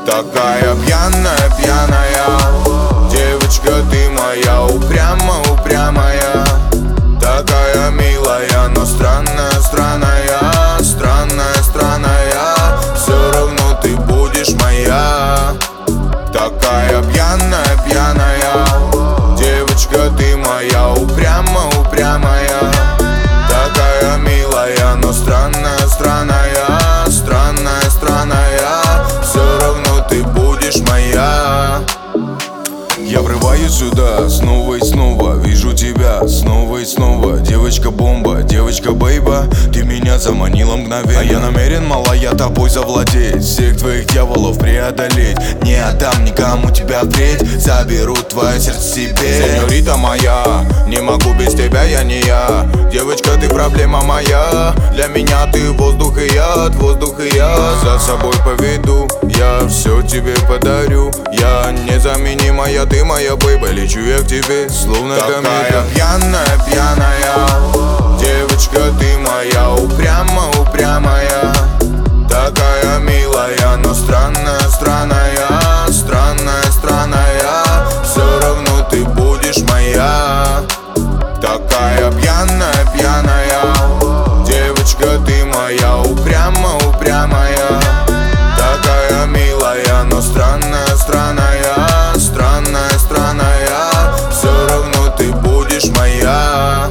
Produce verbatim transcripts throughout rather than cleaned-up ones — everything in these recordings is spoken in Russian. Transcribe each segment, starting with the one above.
Такая пьяная, пьяная девочка, ты моя, упрямо, упрямая. Такая милая, но странная, странная, странная, странная. Все равно ты будешь моя. Такая пьяная, пьяная девочка, ты моя, упрямо, упрямая. Такая милая, но странная, странная, странная, странная. Все равно ты будешь моя. Я врываюсь сюда снова и снова, вижу тебя снова и снова. Девочка-бомба, девочка-бейба, ты меня заманила мгновенно. А я намерен, малая, тобой завладеть, всех твоих дьяволов преодолеть. Не отдам никому тебя впредь, заберу твое сердце себе. Сеньорита моя, не могу без тебя, я не я. Девочка, ты проблема моя, для меня ты воздух и яд, воздух и яд. За собой поведу, я все тебе подарю. Я незаменимая, ты моя бейба, лечу я к тебе, словно комета. Такая пьяная, пьяная девочка, ты моя, упрямо, упрямая. Такая милая, но странная, странная, странная, странная. Все равно ты будешь моя. Такая пьяная, пьяная девочка, ты моя, упрямо, упрямая. Такая милая, но странная, странная, странная, странная. Все равно ты будешь моя.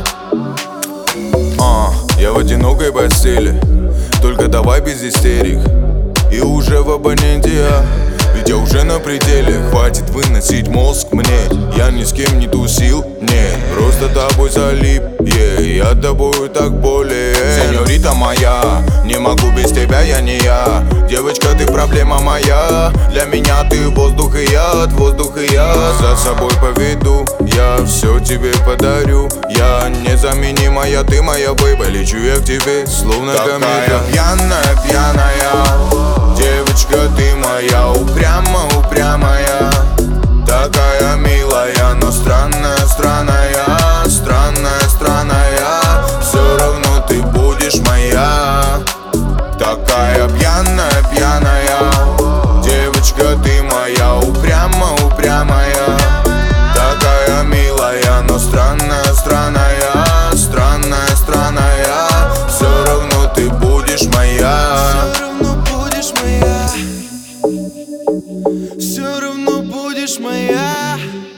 А, я в одинокой постели, только давай без истерик. И уже в абоненте я, ведь я уже на пределе. Хватит выносить мозг мне, я ни с кем не тусил, нет. Просто тобой залип, yeah, я тобою так более. Сеньорита моя, не могу без тебя, я не я. Девочка, ты проблема моя, для меня ты воздух и яд, воздух и яд. За собой поведу, я все тебе подарю. Я незаменимая, ты моя бейба, лечу я к тебе, словно комета. Такая пьяная, пьяная девочка, ты моя, упрямо, упрямая. Такая милая, но странная, странная, странная, странная. Все равно ты будешь моя. Такая пьяная, пьяная девочка, ты моя, упрямо, упрямая. Такая милая, но странная, странная, странная, странная. Все равно ты будешь моя. Все равно будешь моя.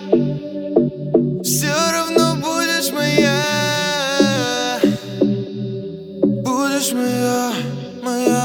Все равно будешь моя. Будешь моя, моя.